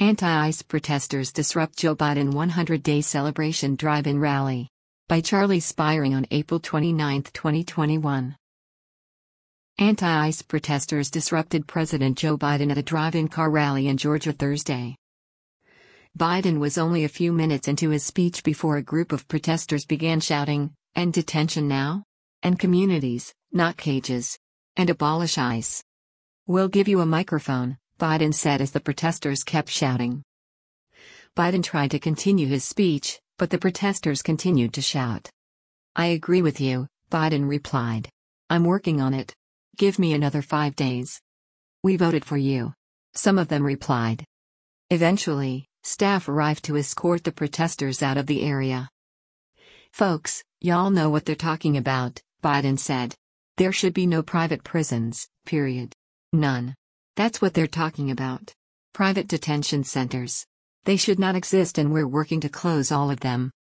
Anti-ICE protesters disrupt Joe Biden 100-day celebration drive-in rally. By Charlie Spiring on April 29, 2021. Anti-ICE protesters disrupted President Joe Biden at a drive-in car rally in Georgia Thursday. Biden was only a few minutes into his speech before a group of protesters began shouting, "End detention now? And communities, not cages. And abolish ICE. We'll give you a microphone," Biden said as the protesters kept shouting. Biden tried to continue his speech, but the protesters continued to shout. "I agree with you," Biden replied. "I'm working on it. Give me another 5 days. We voted for you," some of them replied. Eventually, staff arrived to escort the protesters out of the area. "Folks, y'all know what they're talking about," Biden said. "There should be no private prisons, period. None. That's what they're talking about. Private detention centers. They should not exist, and we're working to close all of them."